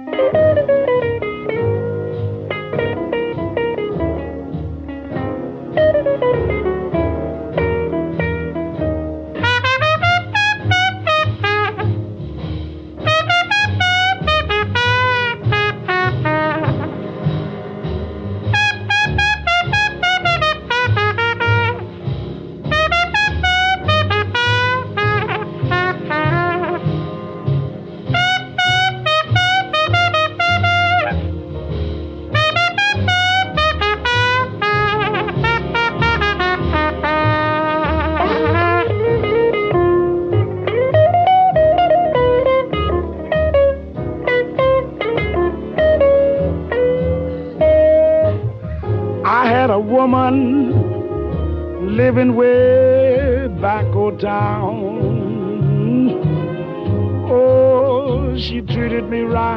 I had a woman living way back o' town. Oh, she treated me right.